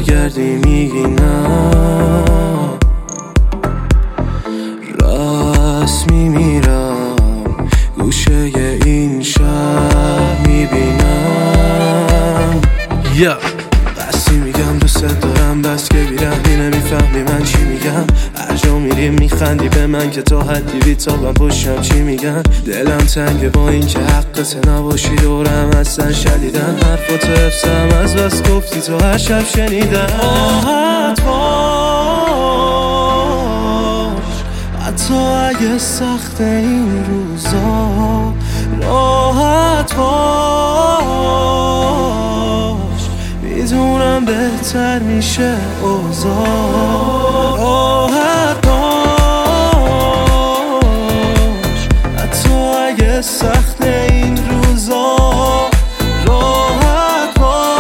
برگردی میگی نه، رسمی میرم گوشه این شهر میبینم. بسی میگم دوست دارم، بس که بیرحمی نمیفهمی من چی میگم. هر جا میریم میخندی به من که تا حدی بیتابم پشتم چی میگن. دلم تنگه با این که حقت نباشی دورم اصلا شدیدن. حرفات حفظم از بس گفتی تو هر شب شنیدن. راحت باش حتی اگه سخت این روزا، راحت باش میدونم بهتر میشه اوضاع. راحت باش حتی اگه سخت این روزا، راحت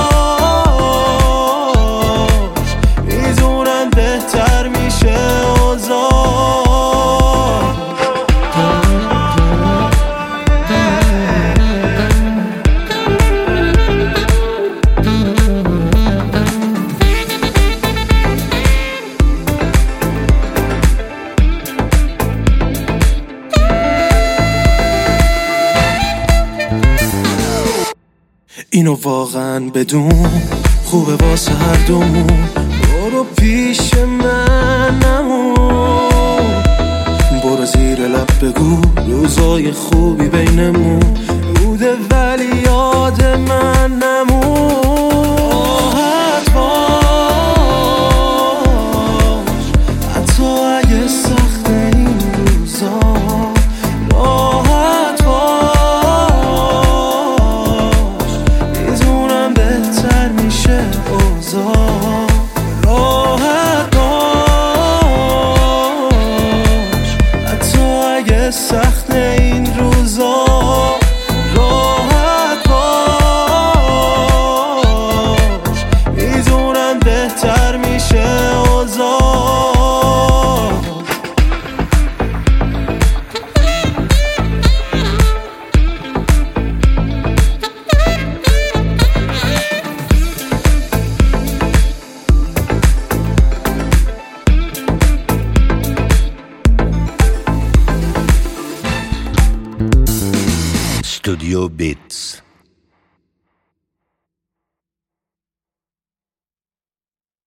باش میدونم بهتر میشه اوضاع. اینو واقعا بدون خوبه واسه هر دومون. برو پیش من نمون، برو زیر لب بگو روزای خوبی بینمون بوده ولی یاد من نمون. راحت باش حتی اگه سخت این روزا، راحت باش میدونم بهتر میشه اوضاع. راحت باش حتی اگه سخت این روزا، راحت باش میدونم بهتر میشه اوضاع. Studio Beats.